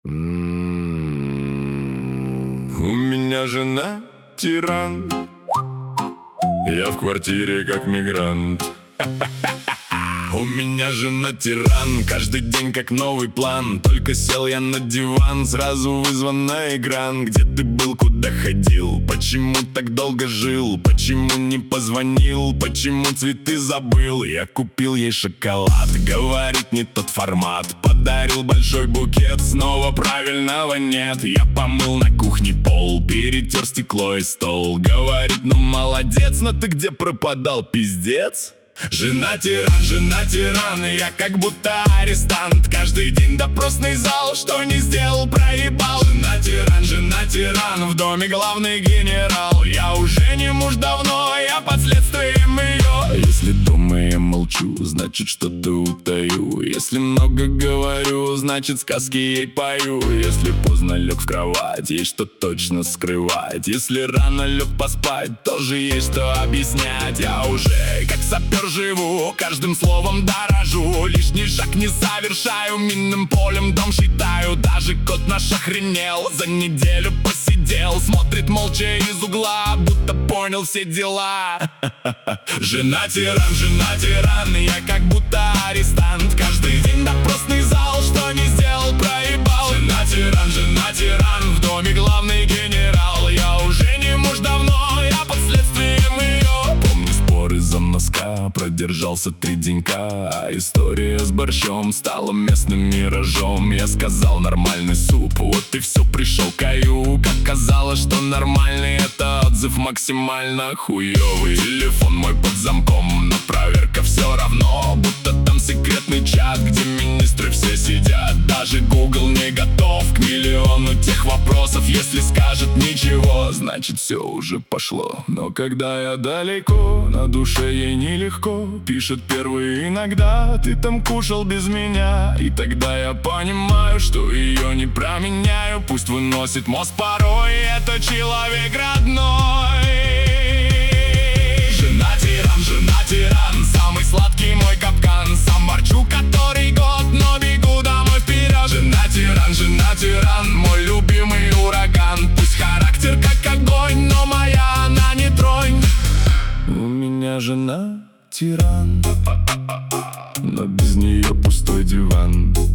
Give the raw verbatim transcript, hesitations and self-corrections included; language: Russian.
М. У меня жена тиран, я в квартире как мигрант. У меня жена тиран, каждый день как новый план. Только сел я на диван, сразу вызван на экран. Где ты был, куда ходил, почему так долго жил, почему не позвонил, почему цветы забыл. Я купил ей шоколад, говорит, не тот формат. Подарил большой букет, снова правильного нет. Я помыл на кухне пол, перетер стекло и стол. Говорит, ну молодец, но ты где пропадал, пиздец? Жена тиран, жена тиран, я как будто арестант. Каждый день допросный зал, что не сделал, проебал. Жена тиран, жена тиран, в доме главный генерал. Я уже не муж давно, я под следствием ее. Если дома я молчу, значит что-то утаю. Если много говорю, значит сказки ей пою. Если поздно лег в кровать, есть что точно скрывать. Если рано лег поспать, тоже есть что объяснять. Я уже как сапер живу, каждым словом дорожу. Лишний шаг не совершаю, минным полем дом считаю. Даже кот наш охренел, за неделю посидел. Смотрит молча из угла, будто понял все дела. Жена тиран, жена тиран, я как будто арестант. Каждый день допросный зал, что не сделал, проебал. Жена тиран, жена тиран, в доме главный генерал. Я уже не муж давно, я под следствием ее. Помню спор из-за носка, продержался три денька. А история с борщом стала местным миражом. Я сказал, нормальный суп, вот и все, пришел каю. Как казалось, что нормальный, это отзыв максимально хуёвый. Телефон мой под замком, но проверка все равно. Будто там секретный чат, где министры все сидят. Даже Google не готов к миллиону тех вопросов. Если скажет ничего, значит все уже пошло. Но когда я далеко, на душе ей нелегко. Пишет первый иногда, ты там кушал без меня. И тогда я понимаю, что ее не променяю. Пусть выносит мозг порой, это человек родной. Жена тиран, жена тиран, самый сладкий мой капкан. Сам ворчу который год, но бегу домой вперед. Жена тиран, жена тиран, мой любимый ураган. Пусть характер как огонь, но моя она не тронь. У меня жена тиран, но без нее пустой диван.